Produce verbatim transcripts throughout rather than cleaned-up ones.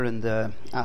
And uh, uh,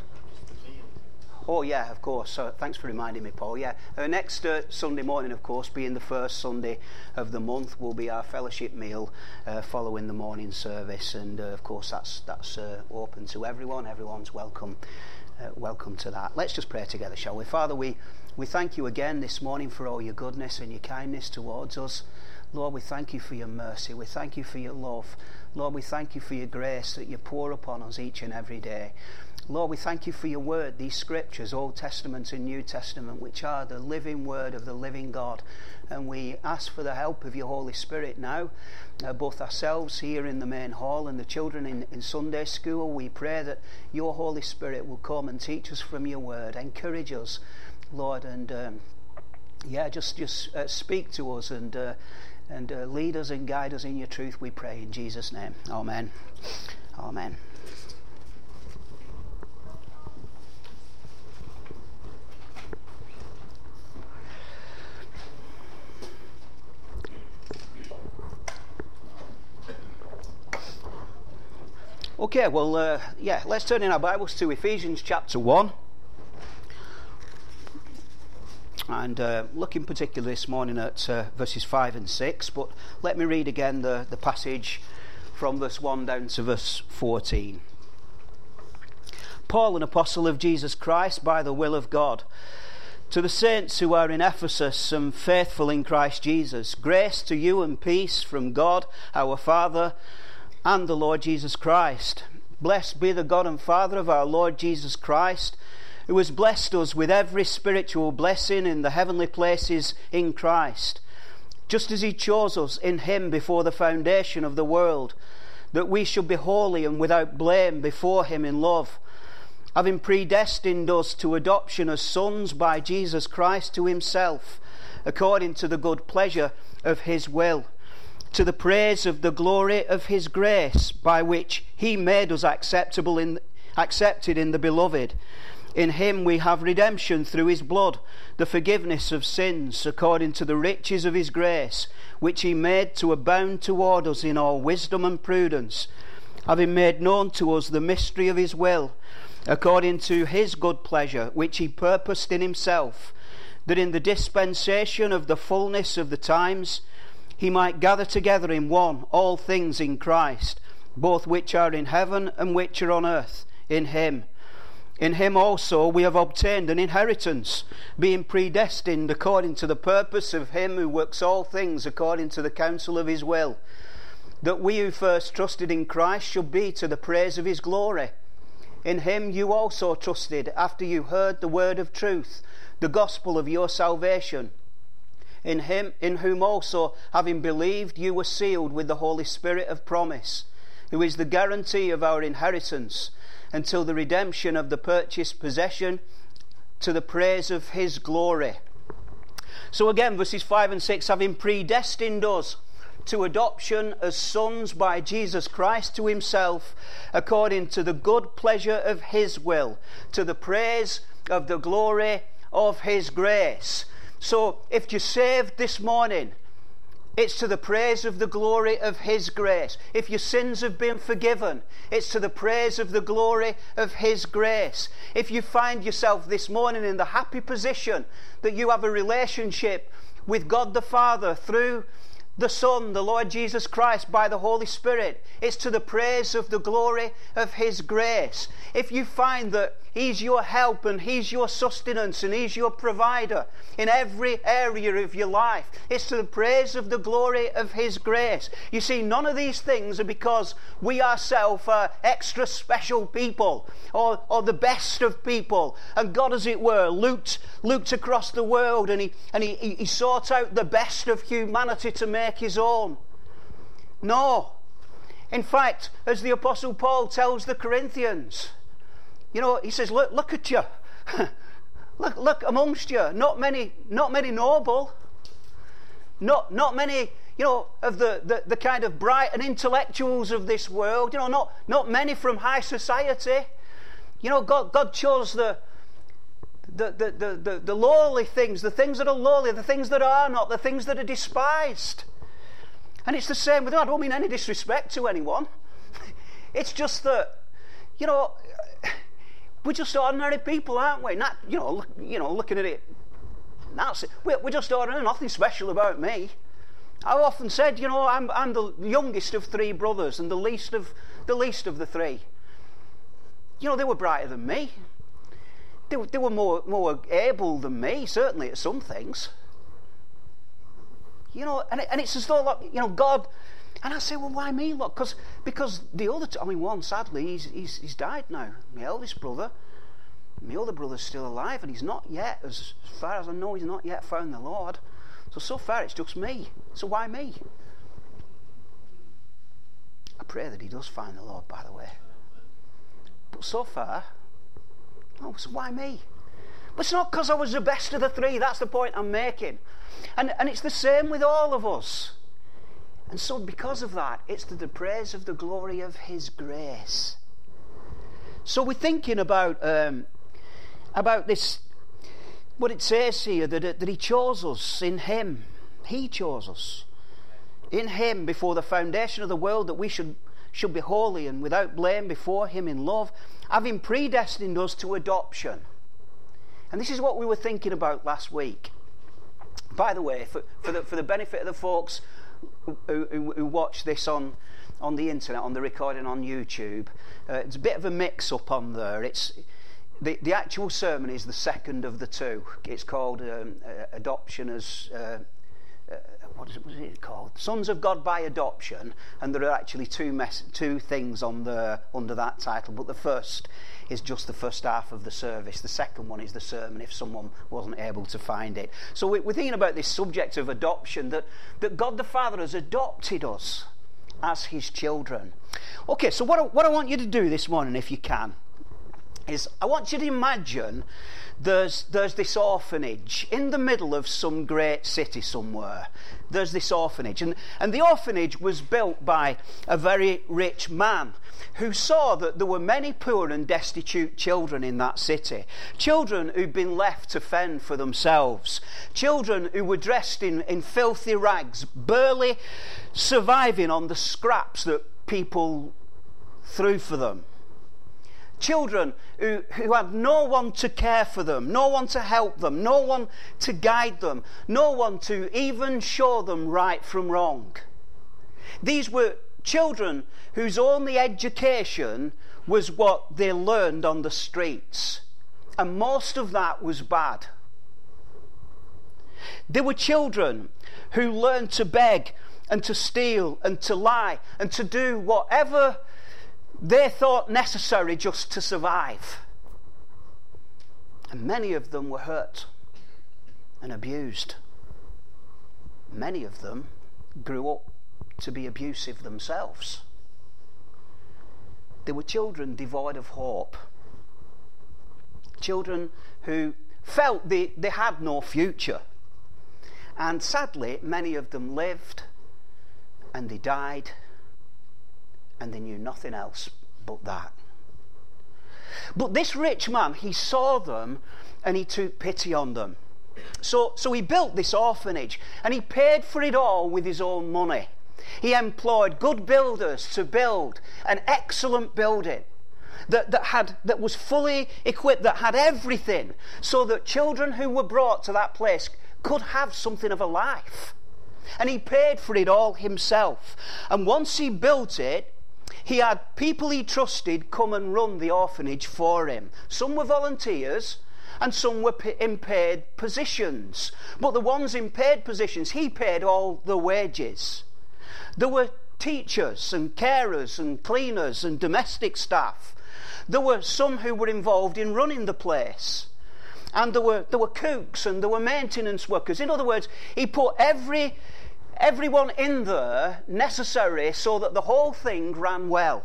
oh yeah, of course. So thanks for reminding me, Paul. Yeah, uh, next uh, Sunday morning, of course, being the first Sunday of the month, will be our fellowship meal uh, following the morning service, and uh, of course that's that's uh, open to everyone. Everyone's welcome. Uh, welcome to that. Let's just pray together, shall we? Father, we we thank you again this morning for all your goodness and your kindness towards us. Lord, we thank you for your mercy. We thank you for your love. Lord, we thank you for your grace that you pour upon us each and every day. Lord, we thank you for your word, these scriptures, Old Testament and New Testament, which are the living word of the living God. And we ask for the help of your Holy Spirit now, uh, both ourselves here in the main hall and the children in, in Sunday school. We pray that your Holy Spirit will come and teach us from your word, encourage us, Lord, and um, yeah, just, just uh, speak to us and uh, and uh, lead us and guide us in your truth, we pray in Jesus' name. Amen. Amen. Okay, well, uh, yeah, let's turn in our Bibles to Ephesians chapter one. And uh, looking particularly this morning at uh, verses five and six, but let me read again the, the passage from verse one down to verse fourteen. Paul, an apostle of Jesus Christ by the will of God, to the saints who are in Ephesus and faithful in Christ Jesus, grace to you and peace from God our Father and the Lord Jesus Christ. Blessed be the God and Father of our Lord Jesus Christ, who has blessed us with every spiritual blessing in the heavenly places in Christ, just as he chose us in him before the foundation of the world, that we should be holy and without blame before him in love, having predestined us to adoption as sons by Jesus Christ to himself, according to the good pleasure of his will, to the praise of the glory of his grace, by which he made us acceptable in, accepted in the beloved. In him we have redemption through his blood, the forgiveness of sins, according to the riches of his grace, which he made to abound toward us in all wisdom and prudence, having made known to us the mystery of his will, according to his good pleasure, which he purposed in himself, that in the dispensation of the fullness of the times he might gather together in one all things in Christ, both which are in heaven and which are on earth, in him. In him also we have obtained an inheritance, being predestined according to the purpose of him who works all things according to the counsel of his will, that we who first trusted in Christ should be to the praise of his glory. In him you also trusted, after you heard the word of truth, the gospel of your salvation. In him, in whom also, having believed, you were sealed with the Holy Spirit of promise, who is the guarantee of our inheritance, until the redemption of the purchased possession, to the praise of his glory. So again, verses five and six, having predestined us to adoption as sons by Jesus Christ to himself, according to the good pleasure of his will, to the praise of the glory of his grace. So if you're saved this morning, it's to the praise of the glory of his grace. If your sins have been forgiven, it's to the praise of the glory of his grace. If you find yourself this morning in the happy position that you have a relationship with God the Father through the Son, the Lord Jesus Christ, by the Holy Spirit, it's to the praise of the glory of his grace. If you find that he's your help and he's your sustenance and he's your provider in every area of your life, it's to the praise of the glory of his grace. You see, none of these things are because we ourselves are extra special people or, or the best of people, and God, as it were, looked, looked across the world and he, and he, he sought out the best of humanity to make his own. No. In fact, as the Apostle Paul tells the Corinthians, you know, he says, look, look at you. look, look amongst you. Not many, not many noble. Not, not many, you know, of the, the, the kind of bright and intellectuals of this world. You know, not, not many from high society. You know, God, God chose the, the, the, the, the, the lowly things, the things that are lowly, the things that are not, the things that are despised. And it's the same with, I don't mean any disrespect to anyone. It's just that, you know, we're just ordinary people, aren't we? Not, you know, look, you know, looking at it. That's it. We're, we're just ordinary. Nothing special about me. I've often said, you know, I'm I'm the youngest of three brothers and the least of the least of the three. You know, they were brighter than me. They, they were more more able than me, certainly at some things. You know, and, it, and it's as though, like, you know, God. And I say, well, why me, look? Because because the other, t- I mean, one, sadly, he's, he's he's died now. My eldest brother, my other brother's still alive, and he's not yet, as far as I know, he's not yet found the Lord. So, so far, it's just me. So why me? I pray that he does find the Lord, by the way. But so far, oh, so why me? But it's not because I was the best of the three. That's the point I'm making. And and it's the same with all of us. And so because of that, it's to the praise of the glory of his grace. So we're thinking about um, about this, what it says here, that, that he chose us in him. He chose us in him before the foundation of the world, that we should, should be holy and without blame before him in love, having predestined us to adoption. And this is what we were thinking about last week. By the way, for, for, the, for the benefit of the folks Who, who, who watch this on, on the internet, on the recording on YouTube, uh, it's a bit of a mix-up on there. It's the the actual sermon is the second of the two. It's called um, uh, Adoption as uh, uh, what is it? What is it called? Sons of God by Adoption, and there are actually two mess- two things on the under that title. But the first is just the first half of the service. The second one is the sermon, if someone wasn't able to find it. So we're thinking about this subject of adoption, that, that God the Father has adopted us as his children. Okay, so what I, what I want you to do this morning, if you can, is I want you to imagine there's there's this orphanage in the middle of some great city somewhere. There's this orphanage, and, and the orphanage was built by a very rich man who saw that there were many poor and destitute children in that city. Children who'd been left to fend for themselves. Children who were dressed in, in filthy rags, barely surviving on the scraps that people threw for them. Children who, who had no one to care for them, no one to help them, no one to guide them, no one to even show them right from wrong. These were children whose only education was what they learned on the streets, and most of that was bad. They were children who learned to beg and to steal and to lie and to do whatever they thought necessary just to survive. And many of them were hurt and abused. Many of them grew up to be abusive themselves. They were children devoid of hope. Children who felt they, they had no future. And sadly, many of them lived and they died and they knew nothing else but that. But this rich man, he saw them and he took pity on them. So, so he built this orphanage and he paid for it all with his own money. He employed good builders to build an excellent building that, that, had, that was fully equipped, that had everything, so that children who were brought to that place could have something of a life. And he paid for it all himself. And once he built it, he had people he trusted come and run the orphanage for him. Some were volunteers and some were in paid positions. But the ones in paid positions, he paid all the wages. There were teachers and carers and cleaners and domestic staff. There were some who were involved in running the place. And there were there were cooks and there were maintenance workers. In other words, he put every everyone in there necessary so that the whole thing ran well.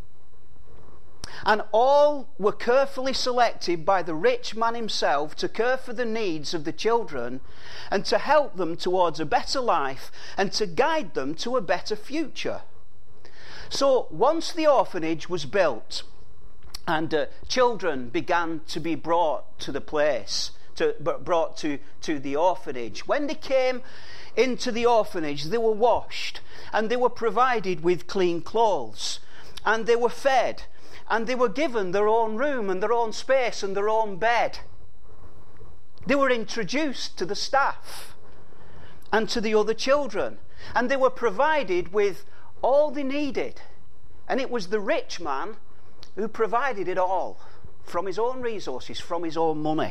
And all were carefully selected by the rich man himself to care for the needs of the children and to help them towards a better life and to guide them to a better future. So once the orphanage was built and uh, children began to be brought to the place, to, brought to, to the orphanage, when they came into the orphanage, they were washed and they were provided with clean clothes and they were fed. and they were given their own room and their own space and their own bed. They were introduced to the staff and to the other children, and they were provided with all they needed. And it was the rich man who provided it all from his own resources, from his own money.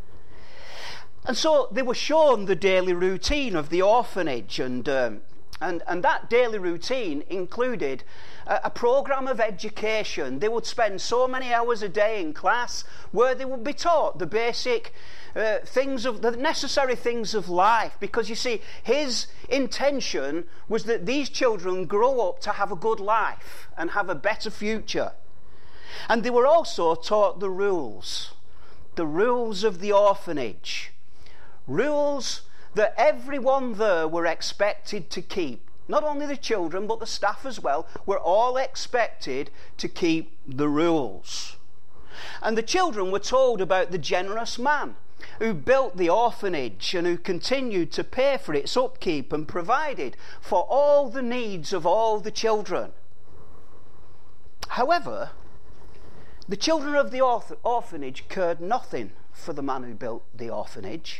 And so they were shown the daily routine of the orphanage, and um, and, and that daily routine included a, a program of education. They would spend so many hours a day in class where they would be taught the basic uh, things of the necessary things of life, because you see, his intention was that these children grow up to have a good life and have a better future. And they were also taught the rules, the rules of the orphanage. Rules that everyone there were expected to keep. Not only the children, but the staff as well, were all expected to keep the rules. And the children were told about the generous man who built the orphanage and who continued to pay for its upkeep and provided for all the needs of all the children. However, the children of the orph- orphanage cared nothing for the man who built the orphanage.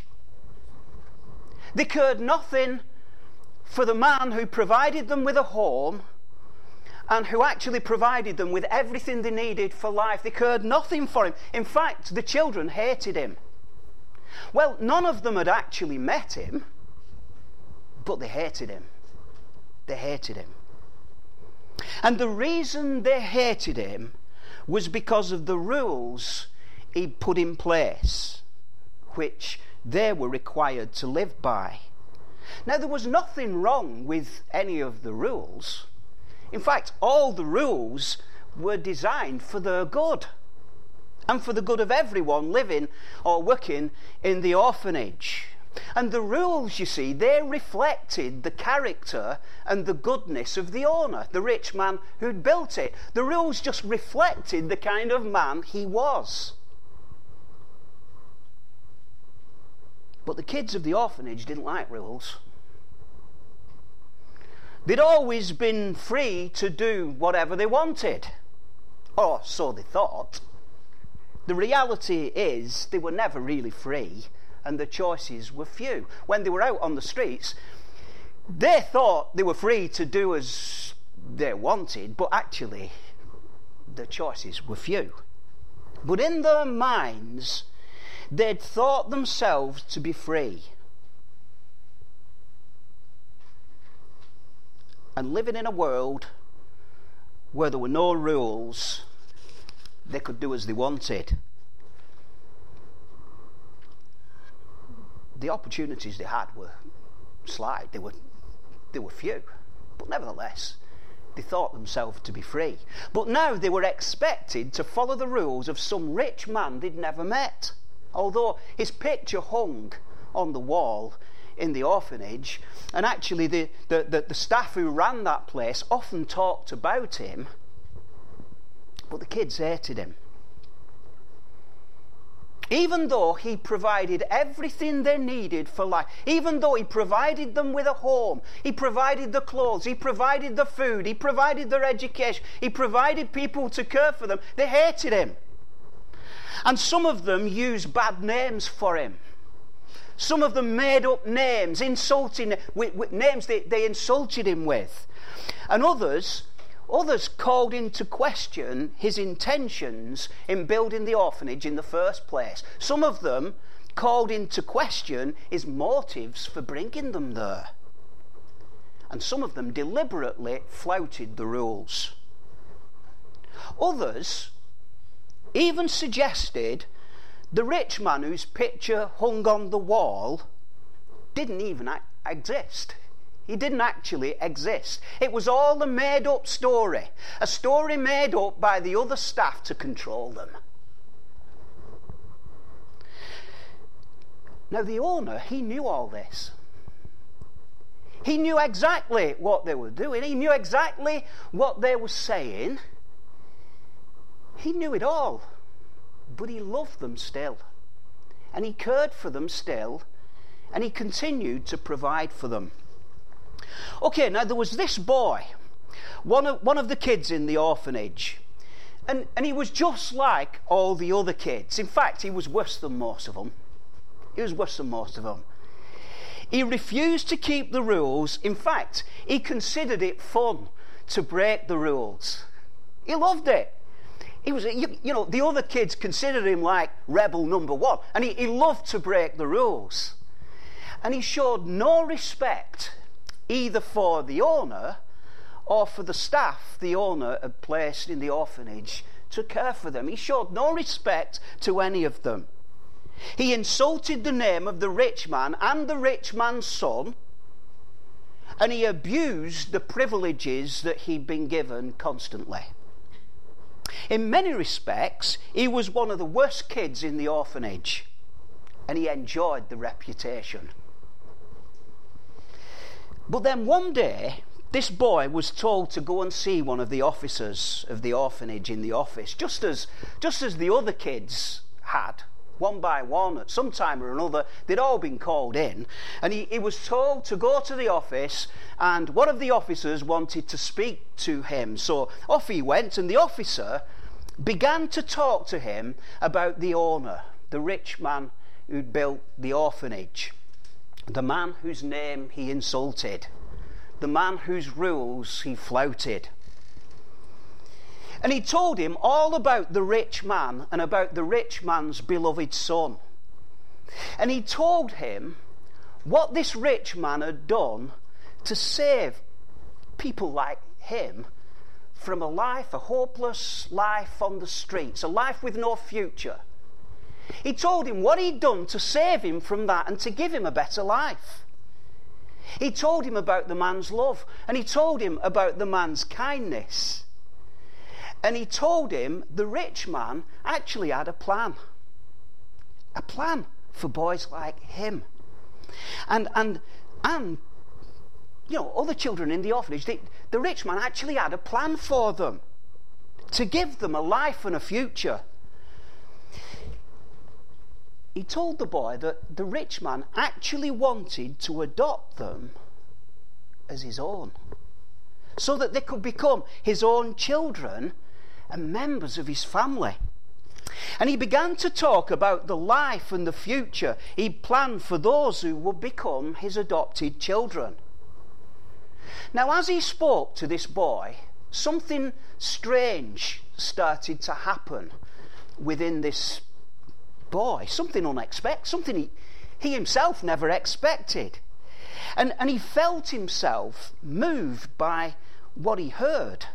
They cared nothing for the man who provided them with a home and who actually provided them with everything they needed for life. They cared nothing for him. In fact, the children hated him. Well, none of them had actually met him, but they hated him. They hated him. And the reason they hated him was because of the rules he put in place, which they were required to live by. Now, there was nothing wrong with any of the rules. In fact, all the rules were designed for their good and for the good of everyone living or working in the orphanage. And the rules, you see, they reflected the character and the goodness of the owner, the rich man who'd built it. The rules just reflected the kind of man he was. But the kids of the orphanage didn't like rules. They'd always been free to do whatever they wanted. Or so they thought. The reality is they were never really free, and the choices were few. When they were out on the streets, they thought they were free to do as they wanted, but actually the choices were few. But in their minds, they'd thought themselves to be free. And living in a world where there were no rules, they could do as they wanted. The opportunities they had were slight, they were, they were few. But nevertheless, they thought themselves to be free. But now they were expected to follow the rules of some rich man they'd never met. Although his picture hung on the wall in the orphanage, and actually the, the, the, the staff who ran that place often talked about him, but the kids hated him. Even though he provided everything they needed for life, even though he provided them with a home, he provided the clothes, he provided the food, he provided their education, he provided people to care for them, they hated him. And some of them used bad names for him. Some of them made up names, insulting with, with names they, they insulted him with. And others, others called into question his intentions in building the orphanage in the first place. Some of them called into question his motives for bringing them there. And some of them deliberately flouted the rules. Others even suggested the rich man whose picture hung on the wall didn't even exist. He didn't actually exist. It was all a made-up story, a story made up by the other staff to control them. Now, the owner, he knew all this. He knew exactly what they were doing. He knew exactly what they were saying. He knew it all, but he loved them still, and he cared for them still, and he continued to provide for them. Okay, now there was this boy, one of, one of the kids in the orphanage, And, and he was just like all the other kids. In fact, he was worse than most of them. He was worse than most of them. He refused to keep the rules. In fact, he considered it fun to break the rules. He loved it. He was, you, you know, the other kids considered him like rebel number one. And he, he loved to break the rules. And he showed no respect either for the owner or for the staff the owner had placed in the orphanage to care for them. He showed no respect to any of them. He insulted the name of the rich man and the rich man's son, and he abused the privileges that he'd been given constantly. In many respects, he was one of the worst kids in the orphanage, and he enjoyed the reputation. But then one day, this boy was told to go and see one of the officers of the orphanage in the office, just as, just as the other kids had, one by one, at some time or another. They'd all been called in, and he, he was told to go to the office, and one of the officers wanted to speak to him. So off he went, and the officer began to talk to him about the owner, the rich man who'd built the orphanage, the man whose name he insulted, the man whose rules he flouted. And he told him all about the rich man and about the rich man's beloved son. And he told him what this rich man had done to save people like him from a life, a hopeless life on the streets, a life with no future. He told him what he'd done to save him from that and to give him a better life. He told him about the man's love, and he told him about the man's kindness. And he told him the rich man actually had a plan. A plan for boys like him. And, and, and you know, other children in the orphanage, they, the rich man actually had a plan for them, to give them a life and a future. He told the boy that the rich man actually wanted to adopt them as his own, so that they could become his own children and members of his family. And he began to talk about the life and the future he planned for those who would become his adopted children. Now, as he spoke to this boy, something strange started to happen within this boy, something unexpected, something he, he himself never expected. And, and he felt himself moved by what he heard.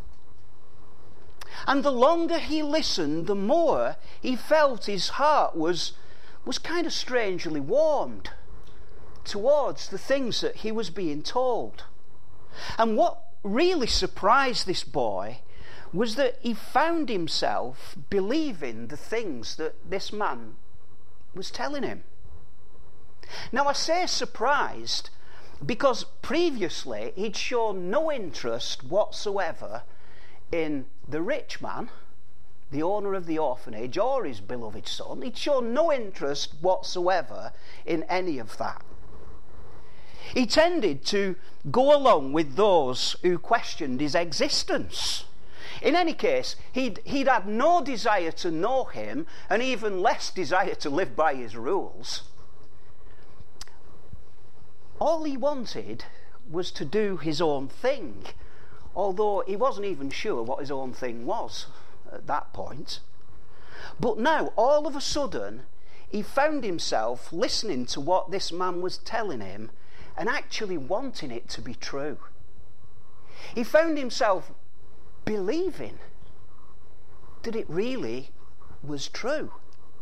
And the longer he listened, the more he felt his heart was, was kind of strangely warmed towards the things that he was being told. And what really surprised this boy was that he found himself believing the things that this man was telling him. Now, I say surprised because previously he'd shown no interest whatsoever in the rich man, the owner of the orphanage, or his beloved son. He'd shown no interest whatsoever in any of that. He tended to go along with those who questioned his existence. In any case, he'd, he'd had no desire to know him, and even less desire to live by his rules. All he wanted was to do his own thing, although he wasn't even sure what his own thing was at that point. But now, all of a sudden, he found himself listening to what this man was telling him and actually wanting it to be true. He found himself believing that it really was true.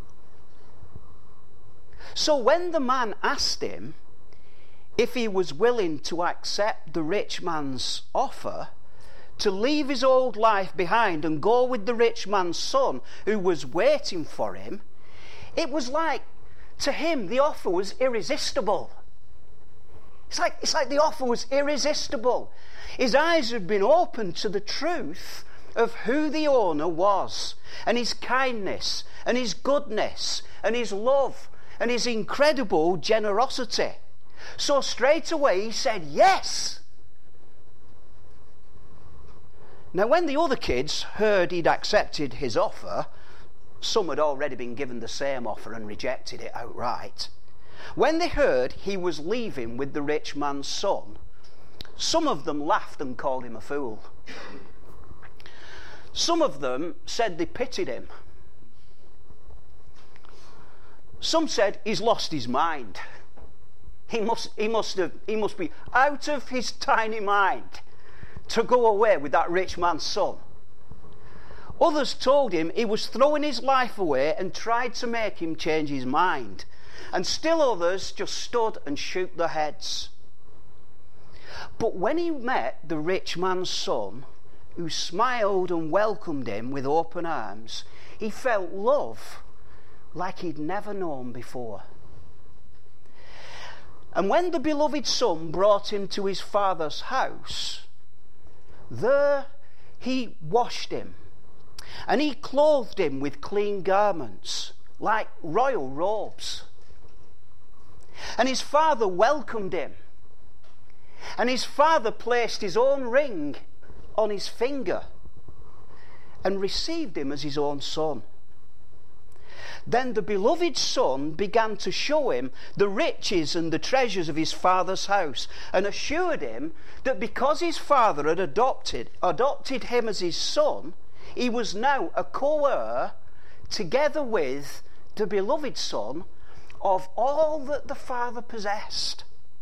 So when the man asked him if he was willing to accept the rich man's offer to leave his old life behind and go with the rich man's son who was waiting for him, it was like, to him, the offer was irresistible. It's like, it's like the offer was irresistible. His eyes had been opened to the truth of who the owner was, and his kindness, and his goodness, and his love, and his incredible generosity. So straight away he said yes. Now, when the other kids heard he'd accepted his offer, some had already been given the same offer and rejected it outright. When they heard he was leaving with the rich man's son, some of them laughed and called him a fool. Some of them said they pitied him. Some said he's lost his mind. He must, he must have, he must be out of his tiny mind to go away with that rich man's son. Others told him he was throwing his life away and tried to make him change his mind. And still others just stood and shook their heads. But when he met the rich man's son, who smiled and welcomed him with open arms, he felt love like he'd never known before. And when the beloved son brought him to his father's house, there he washed him, and he clothed him with clean garments, like royal robes. And his father welcomed him, and his father placed his own ring on his finger and received him as his own son. Then the beloved son began to show him the riches and the treasures of his father's house, and assured him that because his father had adopted, adopted him as his son, he was now a co-heir, together with the beloved son, of all that the father possessed.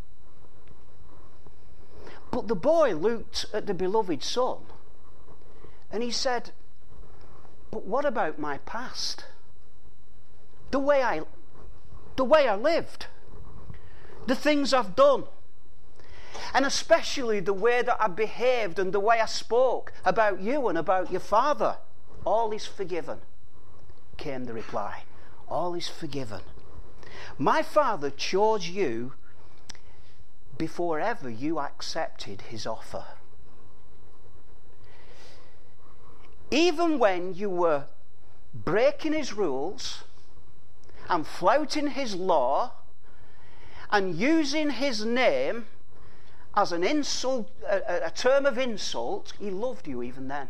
But the boy looked at the beloved son, and he said, "But what about my past? The way I, the way I lived, the things I've done, and especially the way that I behaved and the way I spoke about you and about your father. All is forgiven," came the reply. All is forgiven. My father chose you before ever you accepted his offer. Even when you were breaking his rules and flouting his law and using his name as an insult, a, a term of insult, he loved you even then.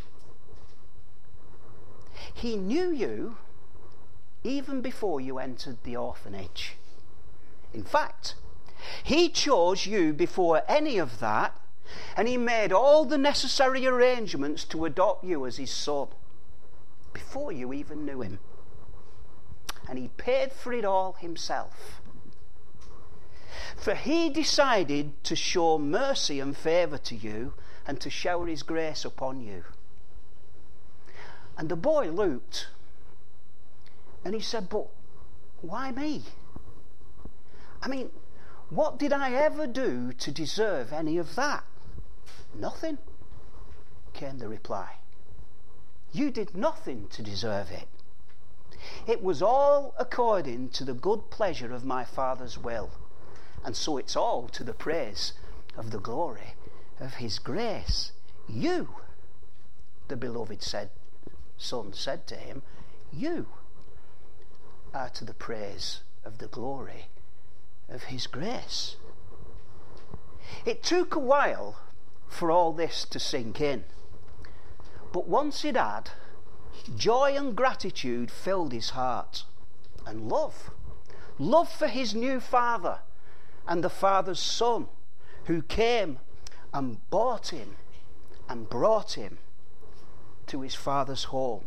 He knew you even before you entered the orphanage. In fact, he chose you before any of that, and he made all the necessary arrangements to adopt you as his son before you even knew him. And he paid for it all himself. For he decided to show mercy and favour to you and to shower his grace upon you. And the boy looked and he said, "But why me? I mean, what did I ever do to deserve any of that?" "Nothing," came the reply. "You did nothing to deserve it. It was all according to the good pleasure of my Father's will. And so it's all to the praise of the glory of his grace. You," the beloved said, son said to him, "you are to the praise of the glory of his grace." It took a while for all this to sink in. But once it had, joy and gratitude filled his heart. And love. Love for his new father and the father's son who came and bought him and brought him to his father's home.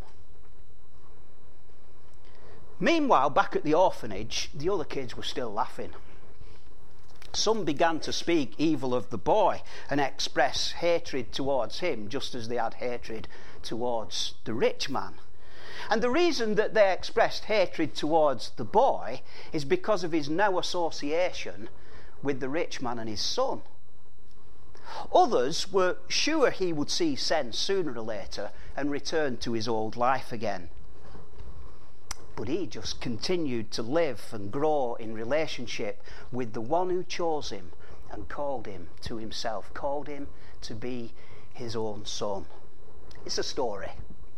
Meanwhile, back at the orphanage, the other kids were still laughing. Some began to speak evil of the boy and express hatred towards him, just as they had hatred towards the rich man. And the reason that they expressed hatred towards the boy is because of his now association with the rich man and his son. Others were sure he would see sense sooner or later and return to his old life again. But he just continued to live and grow in relationship with the one who chose him and called him to himself, called him to be his own son. It's a story.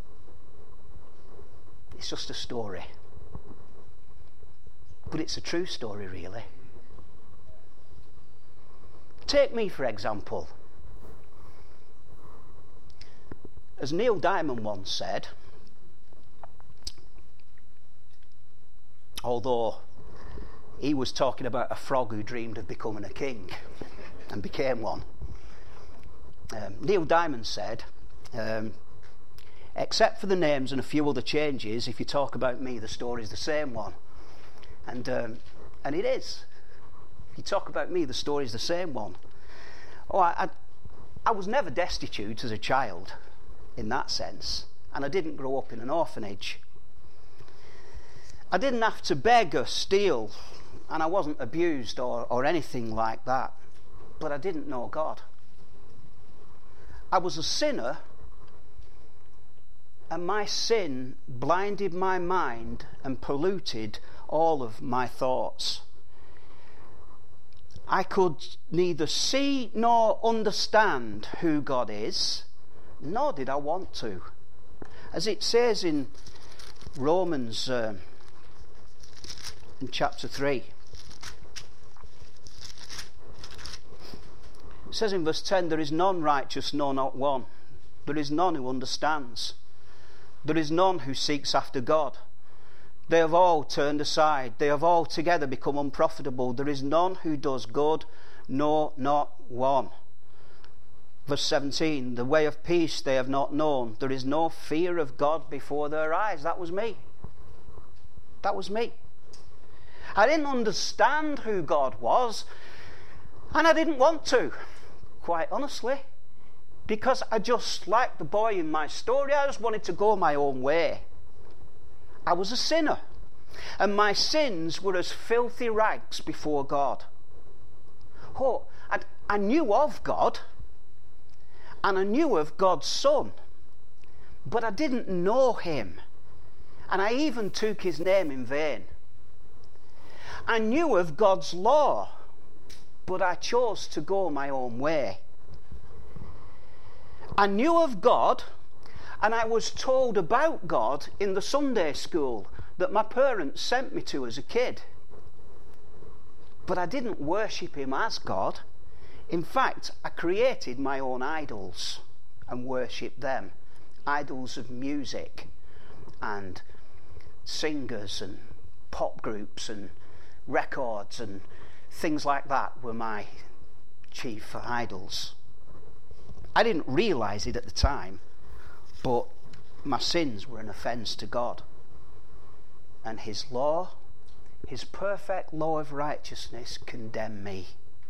It's just a story. But it's a true story, really. Take me, for example. As Neil Diamond once said, although he was talking about a frog who dreamed of becoming a king and became one, um, Neil Diamond said, um, except for the names and a few other changes, if you talk about me, the story's the same one. And um, and it is. If you talk about me, the story's the same one. Oh, I, I, I was never destitute as a child, in that sense, and I didn't grow up in an orphanage. I didn't have to beg or steal, and I wasn't abused or, or anything like that, but I didn't know God. I was a sinner, and my sin blinded my mind and polluted all of my thoughts. I could neither see nor understand who God is, nor did I want to. As it says in Romans uh, in chapter three, it says in verse ten, there is none righteous, no, not one. There is none who understands. There is none who seeks after God. They have all turned aside. They have all together become unprofitable. There is none who does good, no, not one. Verse seventeen, the way of peace they have not known. There is no fear of God before their eyes. That was me. That was me. I didn't understand who God was, and I didn't want to, quite honestly, because I just, like the boy in my story, I just wanted to go my own way. I was a sinner, and my sins were as filthy rags before God. Oh, I, I knew of God, and I knew of God's Son, but I didn't know him, and I even took his name in vain. I knew of God's law, but I chose to go my own way. I knew of God, and I was told about God in the Sunday school that my parents sent me to as a kid. But I didn't worship him as God. In fact, I created my own idols and worshipped them. Idols of music and singers and pop groups and records and things like that were my chief idols. I didn't realise it at the time, but my sins were an offence to God. And his law, his perfect law of righteousness, condemned me.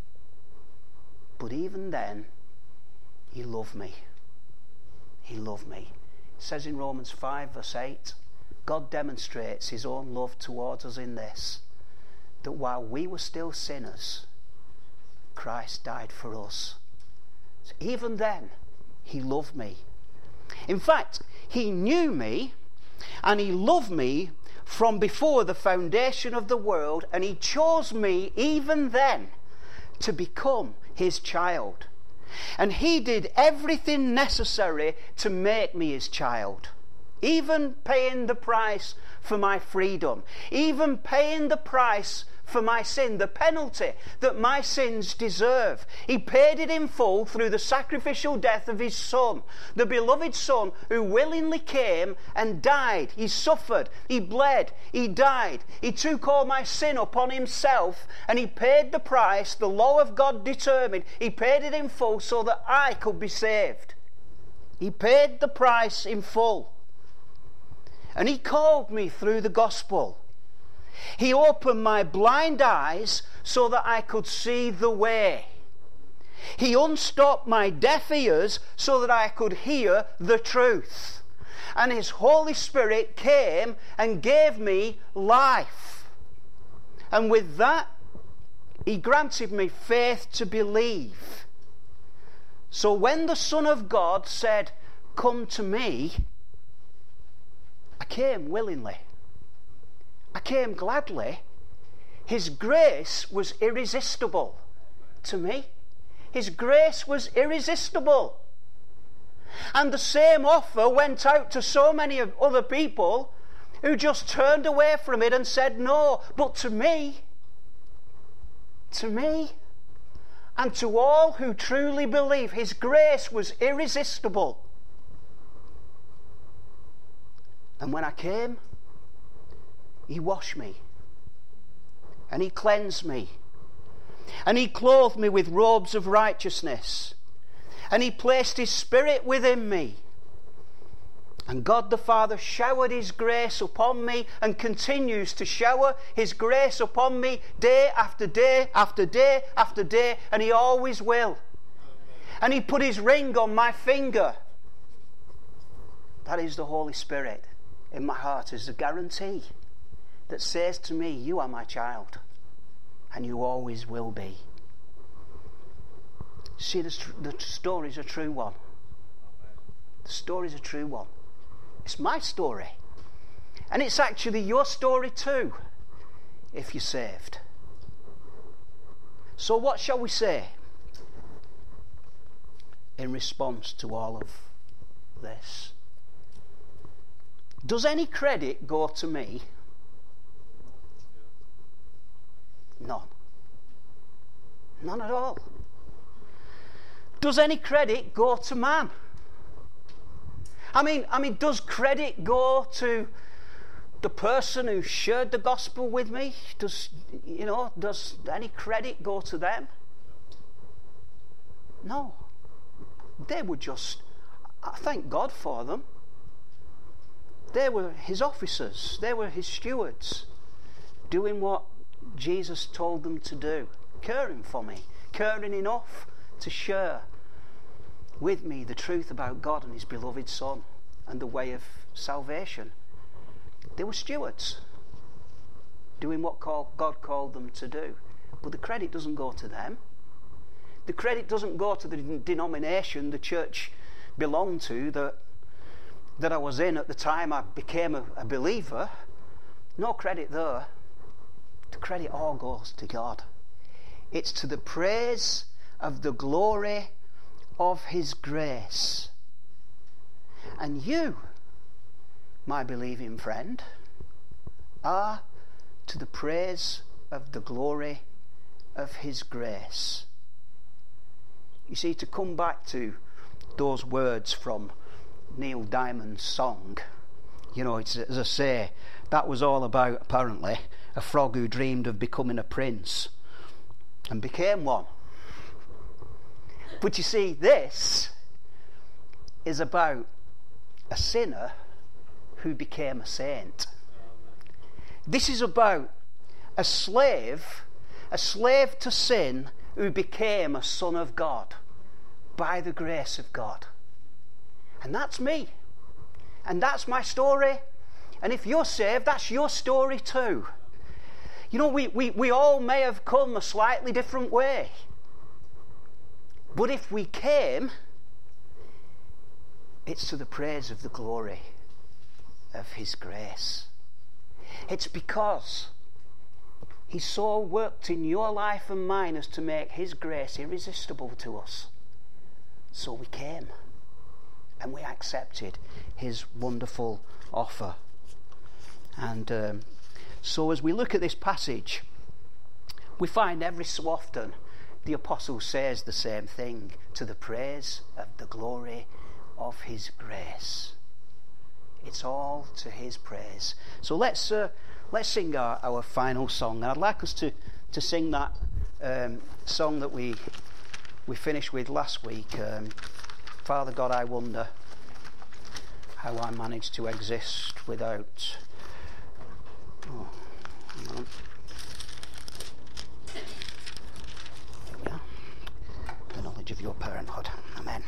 But even then, he loved me. He loved me. It says in Romans five verse eight, God demonstrates his own love towards us in this, that while we were still sinners, Christ died for us. So even then, he loved me. In fact, he knew me, and he loved me from before the foundation of the world, and he chose me even then to become his child. And he did everything necessary to make me his child, even paying the price for my freedom, even paying the price for my sin, the penalty that my sins deserve. He paid it in full through the sacrificial death of his Son, the beloved Son who willingly came and died. He suffered, he bled, he died. He took all my sin upon himself, and he paid the price the law of God determined. He paid it in full so that I could be saved. He paid the price in full. And he called me through the gospel. He opened my blind eyes so that I could see the way. He unstopped my deaf ears so that I could hear the truth. And his Holy Spirit came and gave me life. And with that, he granted me faith to believe. So when the Son of God said, "Come to me," I came willingly. I came gladly. His grace was irresistible to me. His grace was irresistible. And the same offer went out to so many other people who just turned away from it and said no. But to me, to me, and to all who truly believe, his grace was irresistible. And when I came, he washed me. And he cleansed me. And he clothed me with robes of righteousness. And he placed his Spirit within me. And God the Father showered his grace upon me and continues to shower his grace upon me day after day after day after day, and he always will. And he put his ring on my finger. That is the Holy Spirit in my heart, is a guarantee that says to me, you are my child, and you always will be. See, the, the story is a true one. The story is a true one. It's my story. And it's actually your story too, if you're saved. So what shall we say in response to all of this? Does any credit go to me? None. None at all. Does any credit go to man? I mean, I mean, does credit go to the person who shared the gospel with me? Does, you know, does any credit go to them? No. They were just, I thank God for them. They were his officers. They were his stewards, doing what Jesus told them to do, caring for me, caring enough to share with me the truth about God and his beloved Son and the way of salvation. They were stewards, doing what God called them to do. But the credit doesn't go to them. The credit doesn't go to the denomination the church belonged to, that, that I was in at the time I became a, a believer. No credit there. The credit all goes to God. It's to the praise of the glory of his grace. And you, my believing friend, are to the praise of the glory of his grace. You see, to come back to those words from Neil Diamond's song, you know, it's, as I say, that was all about, apparently, a frog who dreamed of becoming a prince and became one. But you see, this is about a sinner who became a saint. This is about a slave, a slave to sin, who became a son of God by the grace of God. And that's me. And that's my story. And if you're saved, that's your story too. You know, we, we, we all may have come a slightly different way. But if we came, it's to the praise of the glory of his grace. It's because he so worked in your life and mine as to make his grace irresistible to us. So we came and we accepted his wonderful offer. And um, so as we look at this passage, we find every so often the apostle says the same thing, to the praise of the glory of his grace. It's all to his praise. So let's uh, let's sing our, our final song. And I'd like us to, to sing that um, song that we we finished with last week. Um, Father God, I wonder how I managed to exist without... Oh, hang on. The knowledge of your parenthood. Amen.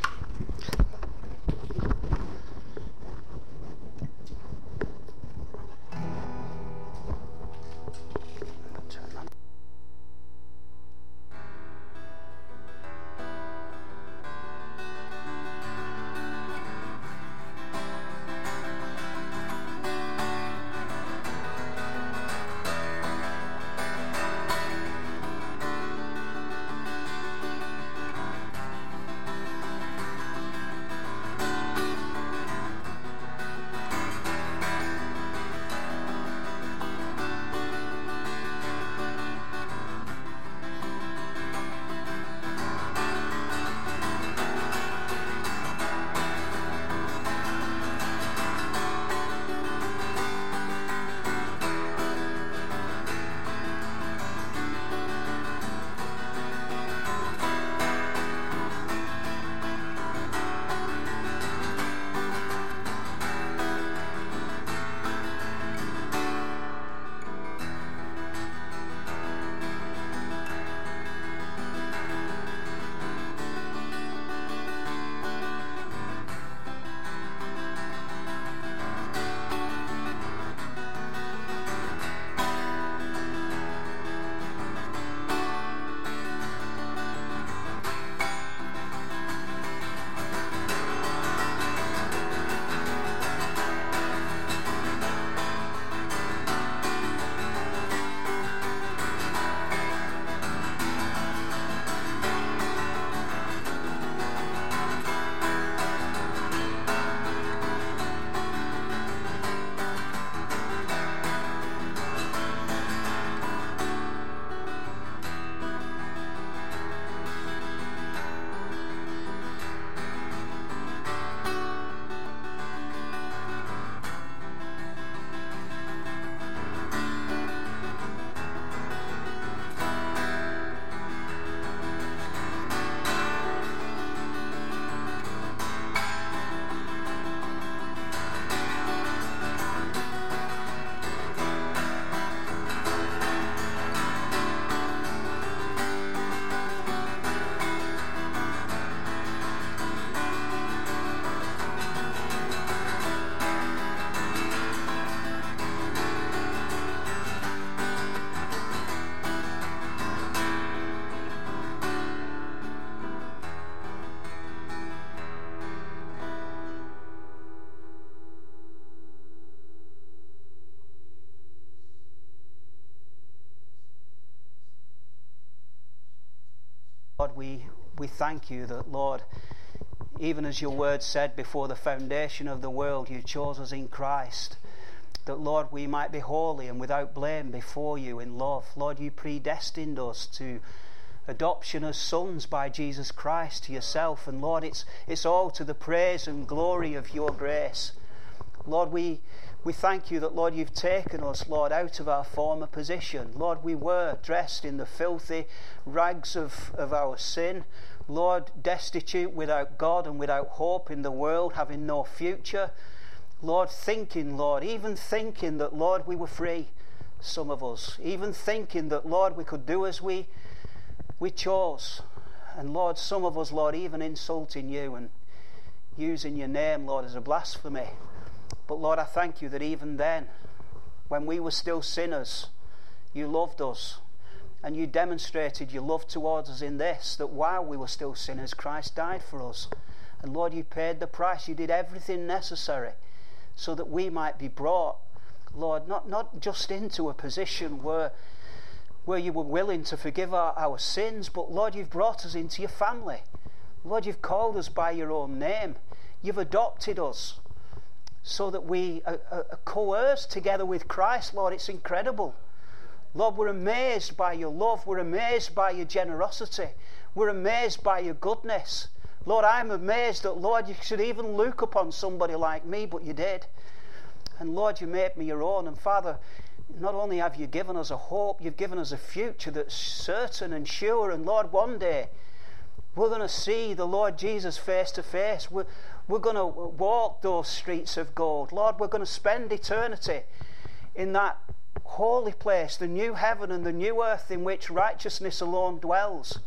Lord, we, we thank you that, Lord, even as your word said before the foundation of the world, you chose us in Christ, that, Lord, we might be holy and without blame before you in love. Lord, you predestined us to adoption as sons by Jesus Christ to yourself. And Lord, it's it's all to the praise and glory of your grace. Lord, we we thank you that, Lord, you've taken us, Lord, out of our former position. Lord, we were dressed in the filthy rags of, of our sin. Lord, destitute, without God and without hope in the world, having no future. Lord, thinking, Lord, even thinking that, Lord, we were free, some of us. Even thinking that, Lord, we could do as we we chose. And Lord, some of us, Lord, even insulting you and using your name, Lord, as a blasphemy. But Lord, I thank you that even then, when we were still sinners, you loved us. And you demonstrated your love towards us in this, that while we were still sinners, Christ died for us. And Lord, you paid the price. You did everything necessary so that we might be brought, Lord, not, not just into a position where where you were willing to forgive our, our sins, but Lord, you've brought us into your family. Lord, you've called us by your own name. You've adopted us so that we are, are co-heirs together with Christ. Lord, it's incredible. Lord, we're amazed by your love. We're amazed by your generosity. We're amazed by your goodness. Lord, I'm amazed that, Lord, you should even look upon somebody like me, but you did. And Lord, you made me your own. And Father, not only have you given us a hope, you've given us a future that's certain and sure. And Lord, one day we're going to see the Lord Jesus face to face. We're, we're going to walk those streets of gold. Lord, we're going to spend eternity in that holy place, the new heaven and the new earth in which righteousness alone dwells.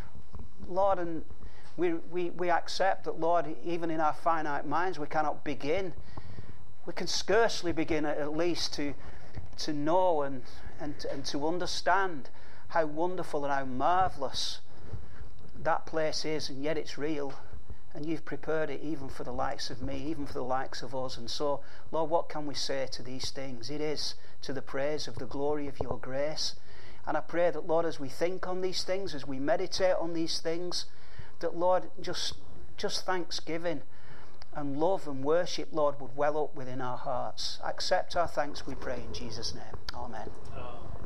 Lord, and we, we, we accept that, Lord, even in our finite minds, we cannot begin. We can scarcely begin at least to to know and, and, and to understand how wonderful and how marvellous that place is, and yet it's real. And you've prepared it even for the likes of me, even for the likes of us. And so, Lord, what can we say to these things? It is to the praise of the glory of your grace. And I pray that, Lord, as we think on these things, as we meditate on these things, that, Lord, just, just thanksgiving and love and worship, Lord, would well up within our hearts. Accept our thanks, we pray, in Jesus' name. Amen.